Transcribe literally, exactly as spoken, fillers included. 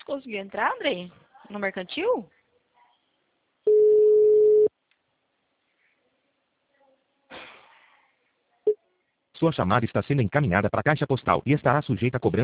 conseguiu entrar, Andrei? No mercantil? Sua chamada está sendo encaminhada para a caixa postal e estará sujeita a cobrança.